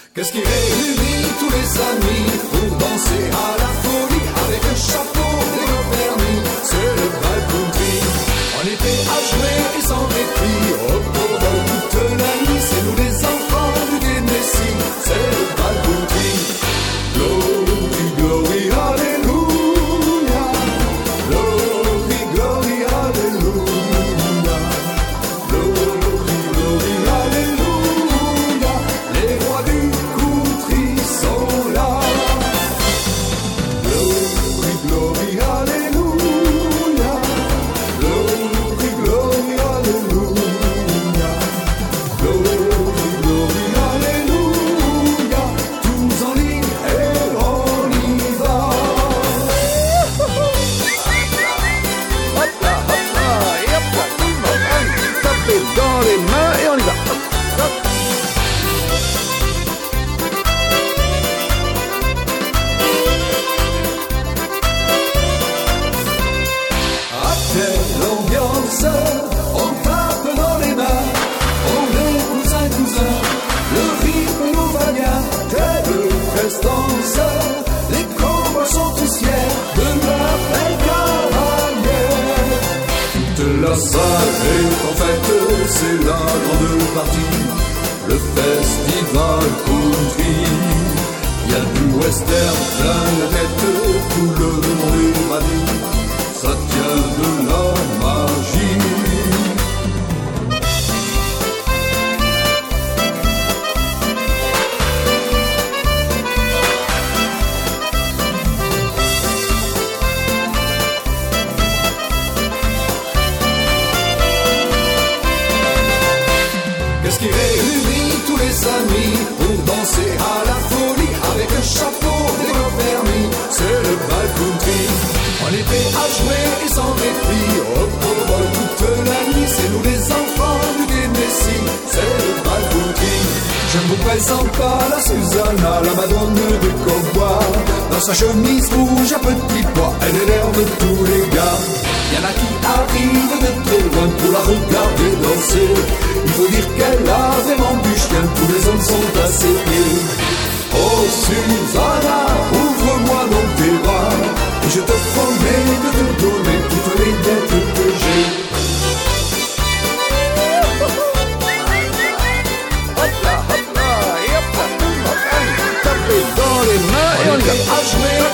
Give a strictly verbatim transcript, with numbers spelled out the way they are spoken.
Qu'est-ce qui réunit tous les amis pour danser à la folie avec un chapeau et un permis? C'est le bal country. En été à jouer et sans répit, au bordel toute la nuit. C'est nous les enfants du Tennessee. C'est le bal country. Glory, glory, hallelujah. Glory, glory, hallelujah. Glory, glory, hallelujah. Les rois du country sont là. Glory, glory, hallelujah. Glory, glory, hallelujah. Glory, glory, hallelujah. Tous en ligne et on y va. Hop là, hop là, et hop là, tout le monde, allez, tapez dans les mains et on y va. Hop, hop. À quelle ambiance, on tape dans les mains, on est cousin cousin, le rythme nous va bien, quelle prestance, les combats sont tous fiers de la belle carrière. Toute la salle est en fête, c'est la grande partie, le festival country. Y a du western plein la tête, tout le monde est ravi, ça tient de la magie. Qu'est-ce qui réunit tous les amis pour danser à la folie avec un chapeau et un permis? C'est le bal country. En été à jouer et sans répit, au bol toute la nuit. C'est nous les enfants du Tennessee. C'est le bal country. Je ne vous présente pas la Susanna, la madone de Cowboy. Dans sa chemise rouge à petits pois, elle est l'air de tous les gars. Y'en a qui arrivent de très loin pour la regarder danser. Il faut dire qu'elle a vraiment du chien, tous les hommes sont à ses pieds. Oh Susanna, ouvre-moi donc tes bras, et je te promets de te donner toutes les dettes que j'ai. Hop là, hop là, et hop là, tout le monde, allez, tapez dans les mains et on y va. À jouer